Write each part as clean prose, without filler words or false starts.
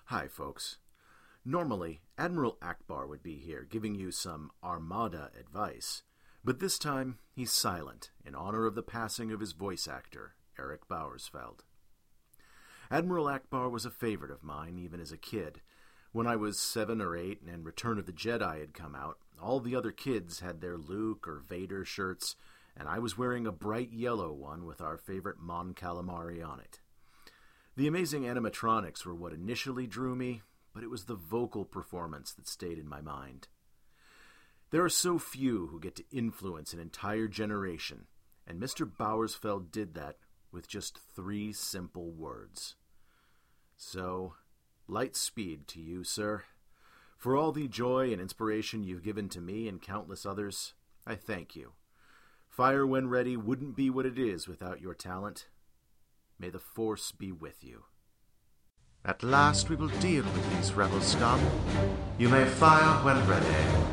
Hi, folks. Normally, Admiral Akbar would be here giving you some Armada advice, but this time he's silent in honor of the passing of his voice actor, Eric Bauersfeld. Admiral Akbar was a favorite of mine even as a kid. When I was 7 or 8 and Return of the Jedi had come out, all the other kids had their Luke or Vader shirts, and I was wearing a bright yellow one with our favorite Mon Calamari on it. The amazing animatronics were what initially drew me, but it was the vocal performance that stayed in my mind. There are so few who get to influence an entire generation, and Mr. Bauersfeld did that with just 3 simple words. So, light speed to you, sir. For all the joy and inspiration you've given to me and countless others, I thank you. Fire When Ready wouldn't be what it is without your talent. May the Force be with you. At last we will deal with these rebel scum. You may fire when ready.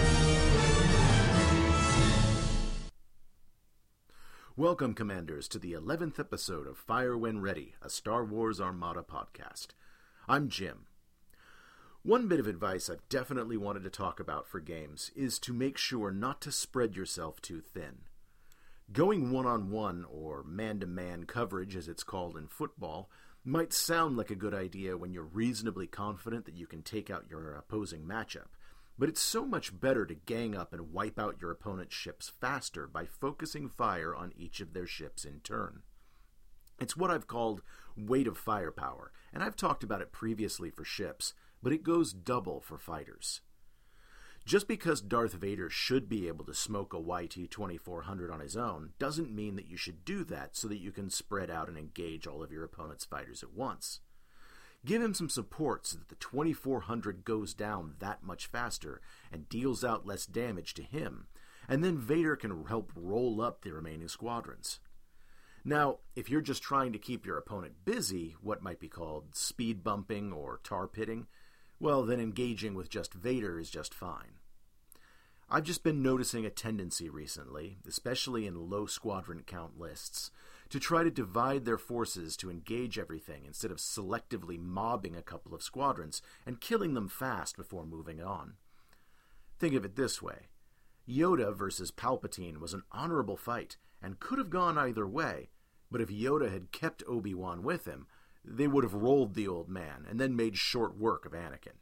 Welcome, Commanders, to the 11th episode of Fire When Ready, a Star Wars Armada podcast. I'm Jim. One bit of advice I've definitely wanted to talk about for games is to make sure not to spread yourself too thin. Going one-on-one, or man-to-man coverage as it's called in football, might sound like a good idea when you're reasonably confident that you can take out your opposing matchup, but it's so much better to gang up and wipe out your opponent's ships faster by focusing fire on each of their ships in turn. It's what I've called weight of firepower, and I've talked about it previously for ships, but it goes double for fighters. Just because Darth Vader should be able to smoke a YT-2400 on his own doesn't mean that you should do that so that you can spread out and engage all of your opponent's fighters at once. Give him some support so that the 2400 goes down that much faster and deals out less damage to him, and then Vader can help roll up the remaining squadrons. Now, if you're just trying to keep your opponent busy, what might be called speed bumping or tar pitting, well, then engaging with just Vader is just fine. I've just been noticing a tendency recently, especially in low squadron count lists, to try to divide their forces to engage everything instead of selectively mobbing a couple of squadrons and killing them fast before moving on. Think of it this way. Yoda versus Palpatine was an honorable fight and could have gone either way, but if Yoda had kept Obi-Wan with him, they would have rolled the old man and then made short work of Anakin.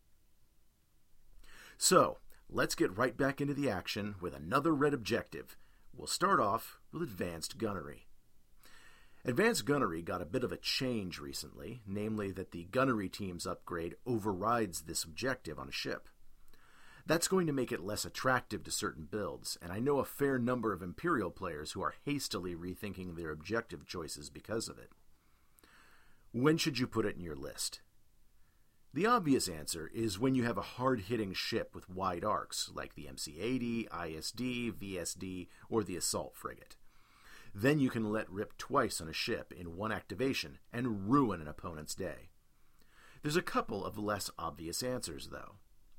So, let's get right back into the action with another red objective. We'll start off with Advanced Gunnery. Advanced Gunnery got a bit of a change recently, namely that the Gunnery team's upgrade overrides this objective on a ship. That's going to make it less attractive to certain builds, and I know a fair number of Imperial players who are hastily rethinking their objective choices because of it. When should you put it in your list? The obvious answer is when you have a hard-hitting ship with wide arcs, like the MC-80, ISD, VSD, or the Assault Frigate. Then you can let rip twice on a ship in one activation and ruin an opponent's day. There's a couple of less obvious answers, though.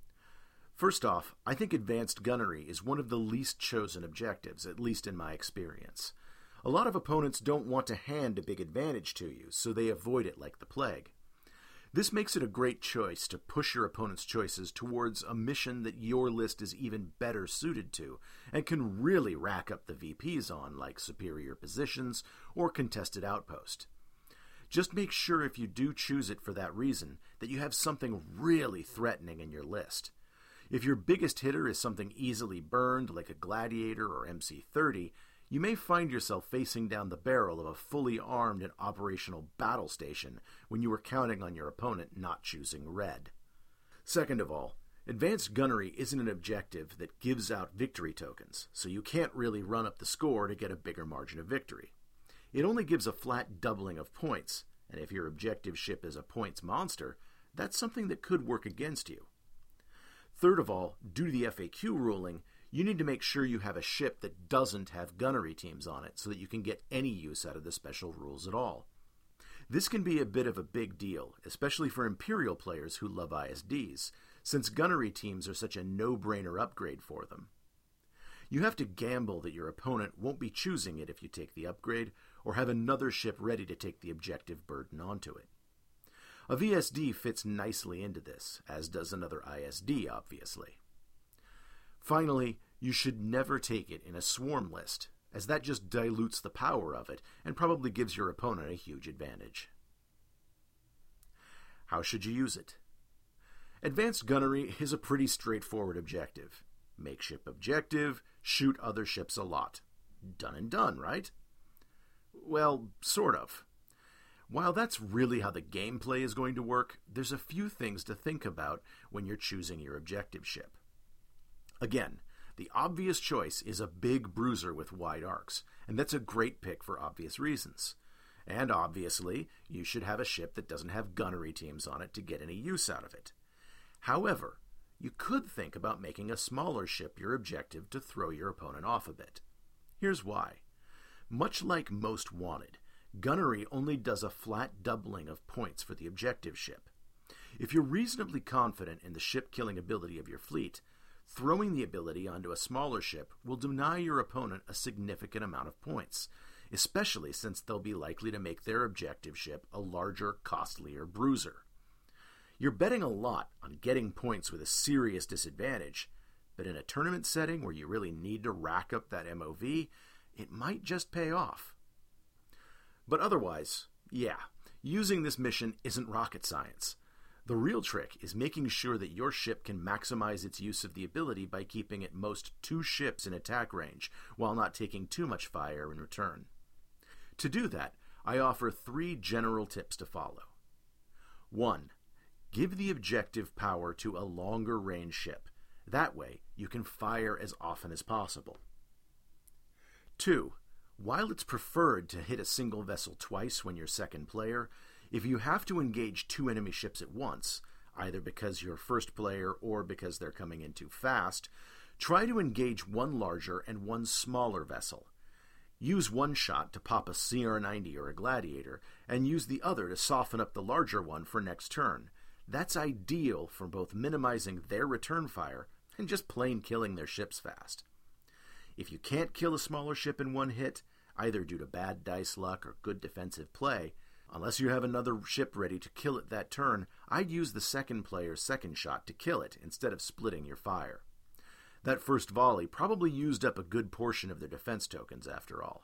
First off, I think Advanced Gunnery is one of the least chosen objectives, at least in my experience. A lot of opponents don't want to hand a big advantage to you, so they avoid it like the plague. This makes it a great choice to push your opponent's choices towards a mission that your list is even better suited to, and can really rack up the VPs on, like superior positions or contested outpost. Just make sure if you do choose it for that reason, that you have something really threatening in your list. If your biggest hitter is something easily burned, like a Gladiator or MC-30, you may find yourself facing down the barrel of a fully armed and operational battle station when you were counting on your opponent not choosing red. Second of all, Advanced Gunnery isn't an objective that gives out victory tokens, so you can't really run up the score to get a bigger margin of victory. It only gives a flat doubling of points, and if your objective ship is a points monster, that's something that could work against you. Third of all, due to the FAQ ruling, you need to make sure you have a ship that doesn't have gunnery teams on it so that you can get any use out of the special rules at all. This can be a bit of a big deal, especially for Imperial players who love ISDs, since gunnery teams are such a no-brainer upgrade for them. You have to gamble that your opponent won't be choosing it if you take the upgrade, or have another ship ready to take the objective burden onto it. A VSD fits nicely into this, as does another ISD, obviously. Finally, you should never take it in a swarm list, as that just dilutes the power of it and probably gives your opponent a huge advantage. How should you use it? Advanced Gunnery is a pretty straightforward objective. Make ship objective, shoot other ships a lot. Done and done, right? Well, sort of. While that's really how the gameplay is going to work, there's a few things to think about when you're choosing your objective ship. Again, the obvious choice is a big bruiser with wide arcs, and that's a great pick for obvious reasons. And obviously, you should have a ship that doesn't have gunnery teams on it to get any use out of it. However, you could think about making a smaller ship your objective to throw your opponent off a bit. Here's why. Much like most Wanted, gunnery only does a flat doubling of points for the objective ship. If you're reasonably confident in the ship-killing ability of your fleet, throwing the ability onto a smaller ship will deny your opponent a significant amount of points, especially since they'll be likely to make their objective ship a larger, costlier bruiser. You're betting a lot on getting points with a serious disadvantage, but in a tournament setting where you really need to rack up that MOV, it might just pay off. But otherwise, yeah, using this mission isn't rocket science. The real trick is making sure that your ship can maximize its use of the ability by keeping at most 2 ships in attack range, while not taking too much fire in return. To do that, I offer 3 general tips to follow. 1. Give the objective power to a longer range ship. That way, you can fire as often as possible. 2. While it's preferred to hit a single vessel twice when you're second player, if you have to engage 2 enemy ships at once, either because you're first player or because they're coming in too fast, try to engage 1 larger and 1 smaller vessel. Use 1 shot to pop a CR-90 or a Gladiator, and use the other to soften up the larger one for next turn. That's ideal for both minimizing their return fire and just plain killing their ships fast. If you can't kill a smaller ship in 1 hit, either due to bad dice luck or good defensive play, unless you have another ship ready to kill it that turn, I'd use the second player's second shot to kill it instead of splitting your fire. That first volley probably used up a good portion of their defense tokens after all.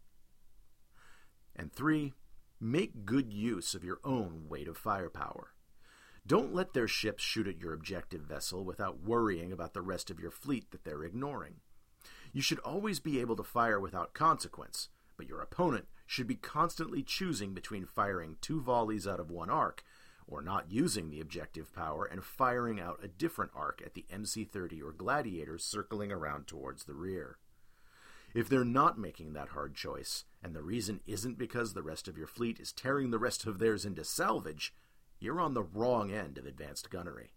And 3, make good use of your own weight of firepower. Don't let their ships shoot at your objective vessel without worrying about the rest of your fleet that they're ignoring. You should always be able to fire without consequence, but your opponent should be constantly choosing between firing 2 volleys out of 1 arc, or not using the objective power and firing out a different arc at the MC-30 or Gladiators circling around towards the rear. If they're not making that hard choice, and the reason isn't because the rest of your fleet is tearing the rest of theirs into salvage, you're on the wrong end of advanced gunnery.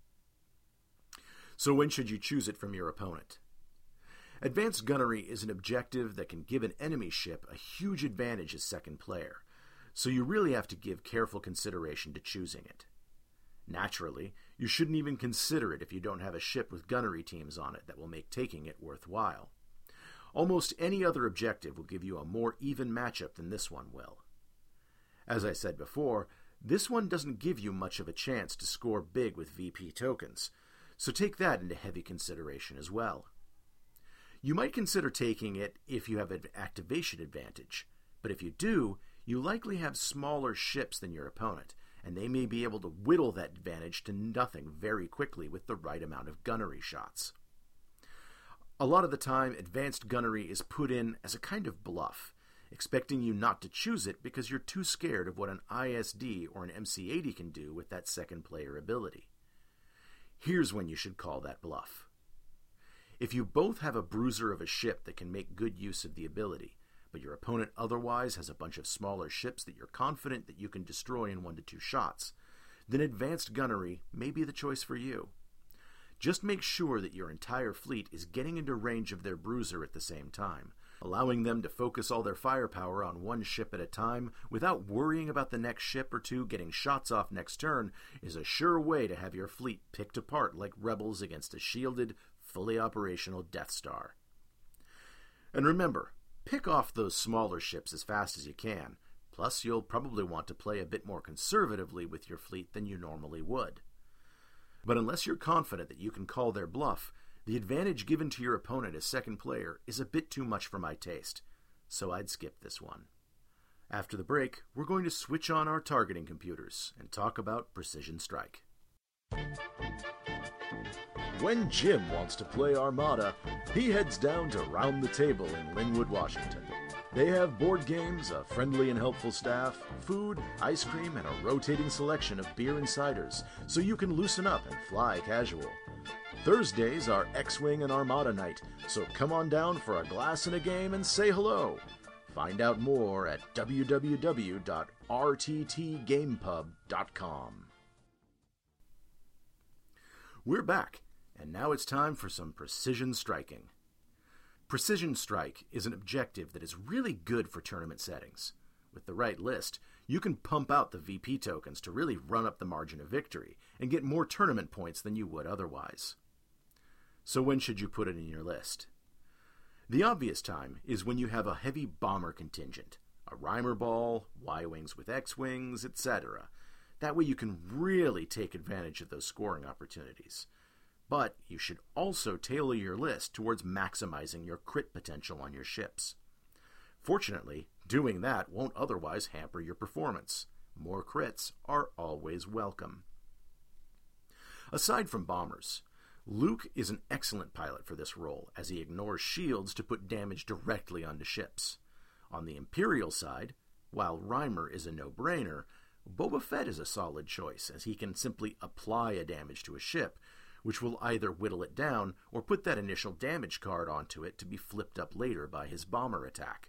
So when should you choose it from your opponent? Advanced gunnery is an objective that can give an enemy ship a huge advantage as second player, so you really have to give careful consideration to choosing it. Naturally, you shouldn't even consider it if you don't have a ship with gunnery teams on it that will make taking it worthwhile. Almost any other objective will give you a more even matchup than this one will. As I said before, this one doesn't give you much of a chance to score big with VP tokens, so take that into heavy consideration as well. You might consider taking it if you have an activation advantage, but if you do, you likely have smaller ships than your opponent, and they may be able to whittle that advantage to nothing very quickly with the right amount of gunnery shots. A lot of the time, advanced gunnery is put in as a kind of bluff, expecting you not to choose it because you're too scared of what an ISD or an MC-80 can do with that second player ability. Here's when you should call that bluff. If you both have a bruiser of a ship that can make good use of the ability, but your opponent otherwise has a bunch of smaller ships that you're confident that you can destroy in 1 to 2 shots, then advanced gunnery may be the choice for you. Just make sure that your entire fleet is getting into range of their bruiser at the same time, allowing them to focus all their firepower on 1 ship at a time without worrying about the next ship or 2 getting shots off next turn is a sure way to have your fleet picked apart like rebels against a shielded, fully operational Death Star. And remember, pick off those smaller ships as fast as you can, Plus, you'll probably want to play a bit more conservatively with your fleet than you normally would. But unless you're confident that you can call their bluff, the advantage given to your opponent as second player is a bit too much for my taste, so I'd skip this one. After the break, we're going to switch on our targeting computers and talk about Precision Strike. When Jim wants to play Armada, he heads down to Round the Table in Linwood, Washington. They have board games, a friendly and helpful staff, food, ice cream, and a rotating selection of beer and ciders, so you can loosen up and fly casual. Thursdays are X-Wing and Armada night, so come on down for a glass and a game and say hello. Find out more at www.rttgamepub.com. We're back, and now it's time for some precision striking. Precision Strike is an objective that is really good for tournament settings. With the right list, you can pump out the VP tokens to really run up the margin of victory and get more tournament points than you would otherwise. So when should you put it in your list? The obvious time is when you have a heavy bomber contingent, a Reimer ball, Y-wings with X-wings, etc. That way you can really take advantage of those scoring opportunities. But you should also tailor your list towards maximizing your crit potential on your ships. Fortunately, doing that won't otherwise hamper your performance. More crits are always welcome. Aside from bombers, Luke is an excellent pilot for this role, as he ignores shields to put damage directly onto ships. On the Imperial side, while Reimer is a no-brainer, Boba Fett is a solid choice, as he can simply apply a damage to a ship, which will either whittle it down or put that initial damage card onto it to be flipped up later by his bomber attack.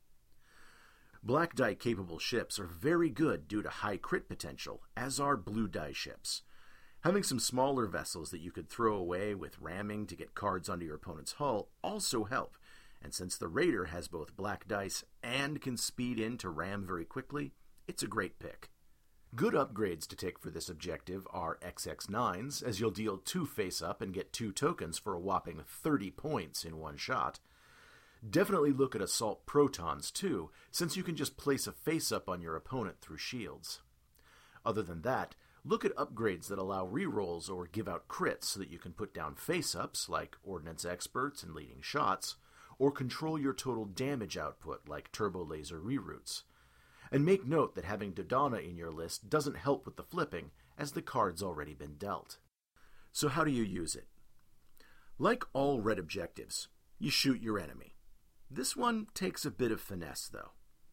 Black die capable ships are very good due to high crit potential, as are blue die ships. Having some smaller vessels that you could throw away with ramming to get cards onto your opponent's hull also help, and since the Raider has both black dice and can speed in to ram very quickly, it's a great pick. Good upgrades to take for this objective are XX9s, as you'll deal 2 face-up and get 2 tokens for a whopping 30 points in one shot. Definitely look at Assault Protons too, since you can just place a face-up on your opponent through shields. Other than that, look at upgrades that allow rerolls or give out crits so that you can put down face-ups like Ordnance Experts and Leading Shots, or control your total damage output like Turbo Laser Reroutes. And make note that having Dodonna in your list doesn't help with the flipping, as the card's already been dealt. So how do you use it? Like all red objectives, you shoot your enemy. This one takes a bit of finesse, though.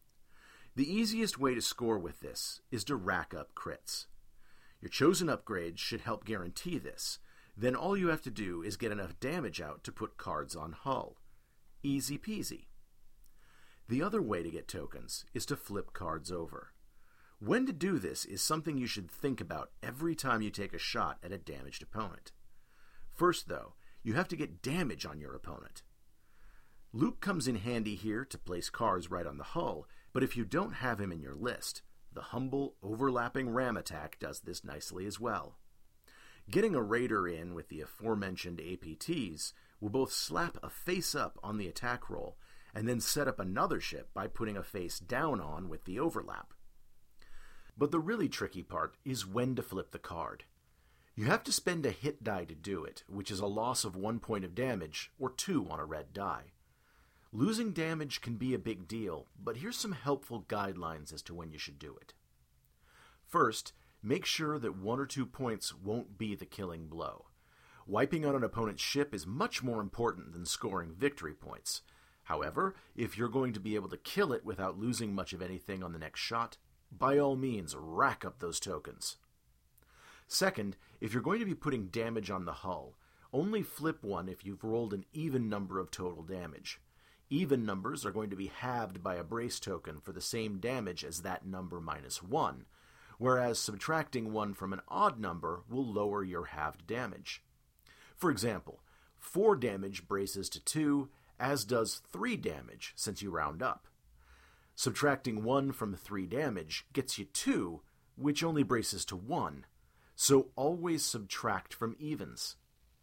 The easiest way to score with this is to rack up crits. Your chosen upgrades should help guarantee this. Then all you have to do is get enough damage out to put cards on hull. Easy peasy. The other way to get tokens is to flip cards over. When to do this is something you should think about every time you take a shot at a damaged opponent. First, though, you have to get damage on your opponent. Luke comes in handy here to place cards right on the hull, but if you don't have him in your list, the humble, overlapping ram attack does this nicely as well. Getting a Raider in with the aforementioned APTs will both slap a face-up on the attack roll and then set up another ship by putting a face down on with the overlap. But the really tricky part is when to flip the card. You have to spend a hit die to do it, which is a loss of 1 point of damage, or 2 on a red die. Losing damage can be a big deal, but here's some helpful guidelines as to when you should do it. First, make sure that 1 or 2 points won't be the killing blow. Wiping out an opponent's ship is much more important than scoring victory points. However, if you're going to be able to kill it without losing much of anything on the next shot, by all means rack up those tokens. Second, if you're going to be putting damage on the hull, only flip one if you've rolled an even number of total damage. Even numbers are going to be halved by a brace token for the same damage as that number minus 1, whereas subtracting 1 from an odd number will lower your halved damage. For example, 4 damage braces to 2, as does 3 damage since you round up. Subtracting 1 from 3 damage gets you 2, which only braces to 1, so always subtract from evens.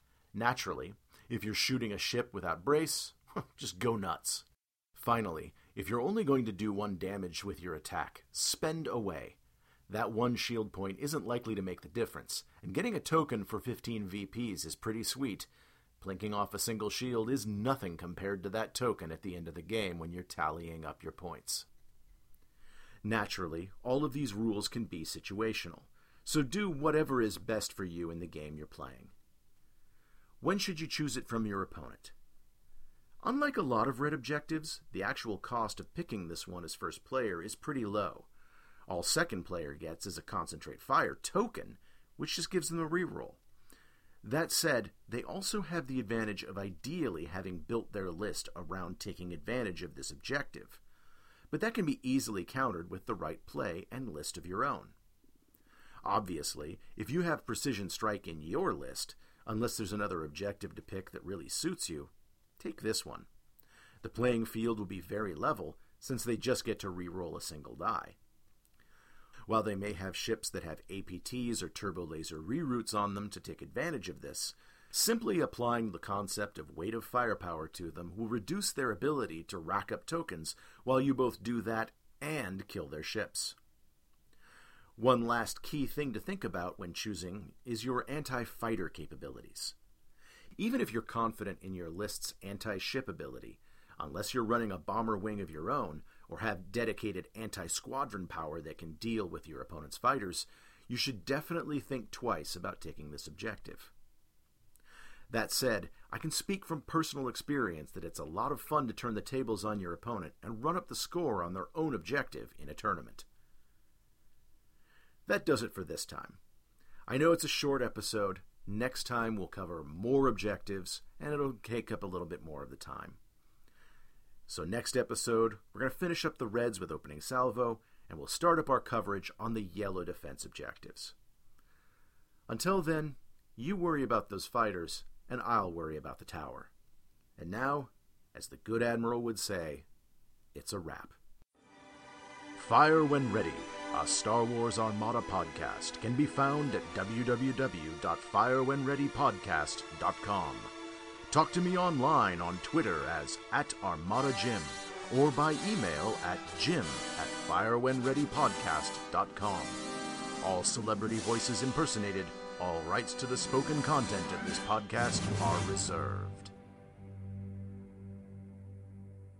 Naturally, if you're shooting a ship without brace, just go nuts. Finally, If you're only going to do 1 damage with your attack, spend away. That 1 shield point isn't likely to make the difference, and getting a token for 15 VPs is pretty sweet. Plinking off a single shield is nothing compared to that token at the end of the game when you're tallying up your points. Naturally, all of these rules can be situational, so do whatever is best for you in the game you're playing. When should you choose it from your opponent? Unlike a lot of red objectives, the actual cost of picking this one as first player is pretty low. All second player gets is a Concentrate Fire token, which just gives them a reroll. That said, they also have the advantage of ideally having built their list around taking advantage of this objective, but that can be easily countered with the right play and list of your own. Obviously, if you have Precision Strike in your list, unless there's another objective to pick that really suits you, take this one. The playing field will be very level, since they just get to re-roll a single die. While they may have ships that have APTs or turbo laser reroutes on them to take advantage of this, simply applying the concept of weight of firepower to them will reduce their ability to rack up tokens while you both do that and kill their ships. One last key thing to think about when choosing is your anti-fighter capabilities. Even if you're confident in your list's anti-ship ability, unless you're running a bomber wing of your own, or have dedicated anti-squadron power that can deal with your opponent's fighters, you should definitely think twice about taking this objective. That said, I can speak from personal experience that it's a lot of fun to turn the tables on your opponent and run up the score on their own objective in a tournament. That does it for this time. I know it's a short episode. Next time we'll cover more objectives, and it'll take up a little bit more of the time. So next episode, we're going to finish up the reds with opening salvo, and we'll start up our coverage on the yellow defense objectives. Until then, you worry about those fighters, and I'll worry about the tower. And now, as the good Admiral would say, it's a wrap. Fire When Ready, a Star Wars Armada podcast, can be found at www.firewhenreadypodcast.com. Talk to me online on Twitter as @ArmadaJim, or by email at jim@firewhenreadypodcast.com. All celebrity voices impersonated, all rights to the spoken content of this podcast are reserved.